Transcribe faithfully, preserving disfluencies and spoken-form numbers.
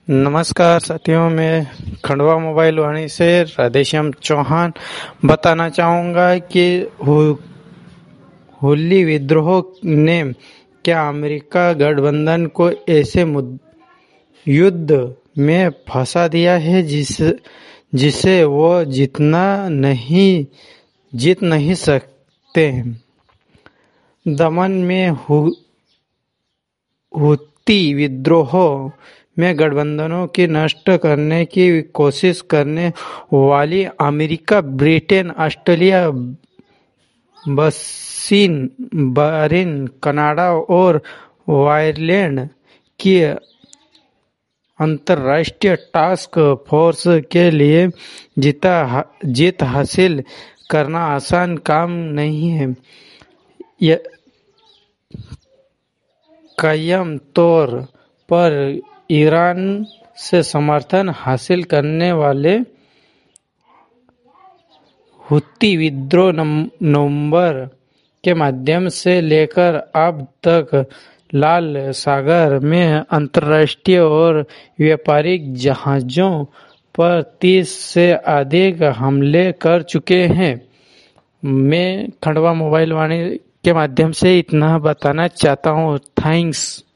नमस्कार साथियों, मैं खंडवा मोबाइल वाणी से राधेश्याम चौहान बताना चाहूँगा कि हु, हुल्ली विद्रोह ने क्या अमेरिका गठबंधन को ऐसे युद्ध में फंसा दिया है जिस जिसे वो जीतना नहीं जीत नहीं सकते। दमन में हु, हुती विद्रोह में गठबंधनों की नष्ट करने की कोशिश करने वाली अमेरिका, ब्रिटेन, ऑस्ट्रेलिया, बसीन बहरीन, कनाडा और आयरलैंड की अंतर्राष्ट्रीय टास्क फोर्स के लिए जीता जीत हासिल करना आसान काम नहीं है। यह कायम तौर पर ईरान से समर्थन हासिल करने वाले हुती विद्रोह नवंबर के माध्यम से लेकर अब तक लाल सागर में अंतर्राष्ट्रीय और व्यापारिक जहाज़ों पर तीस से अधिक हमले कर चुके हैं। मैं खंडवा मोबाइल वाणी के माध्यम से इतना बताना चाहता हूँ। थैंक्स।